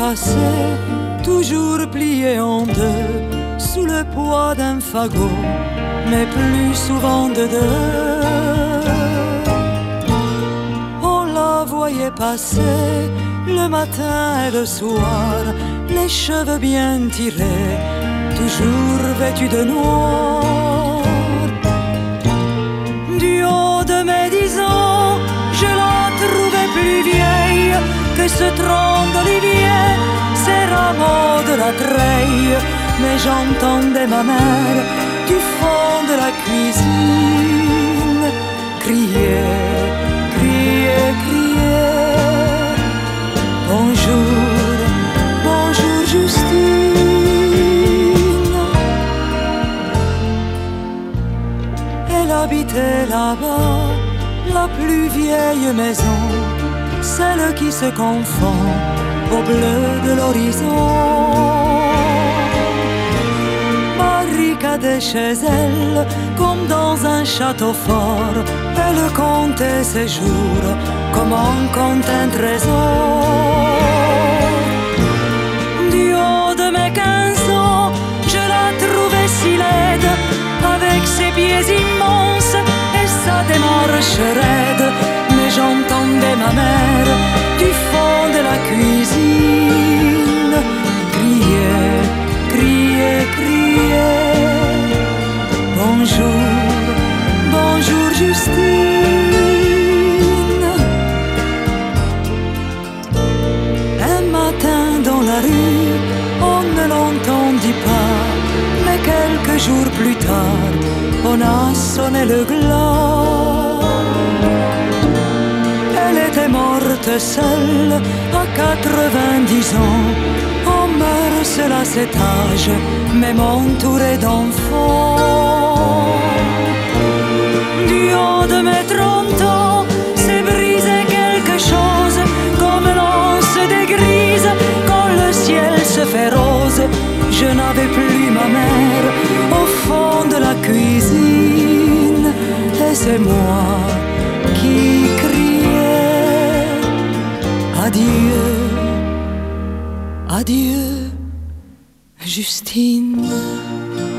passé, toujours plié en deux, sous le poids d'un fagot, mais plus souvent de deux. On la voyait passer le matin et le soir, les cheveux bien tirés, toujours vêtue de noir. Du haut de mes 10 ans, je la trouvais plus vieille que ce tronc d'olivier, ces rameaux de la treille. Mais j'entendais ma mère du fond de la cuisine crier, crier, crier. Bonjour, bonjour Justine. Elle habitait là-bas, la plus vieille maison, celle qui se confond au bleu de l'horizon. Barricadée chez elle, comme dans un château fort, elle comptait ses jours comme on compte un trésor. Du haut de mes 15 ans, je la trouvais si laide, avec ses pieds immenses et sa démarche raide. Mais j'entendais ma mère du fond de la cuisine crier, crier, crier. Bonjour, bonjour Justine. Un matin dans la rue, on ne l'entendit pas, mais quelques jours plus tard, on a sonné le glas. Elle était morte seule à 90 ans. On meurt seul à cet âge, même entouré d'enfants. Du haut de mes 30 ans, s'est brisé quelque chose, comme l'on se dégrise quand le ciel se fait rose. Je n'avais plus ma mère au fond de la cuisine, et c'est moi qui criais adieu, adieu, Justine.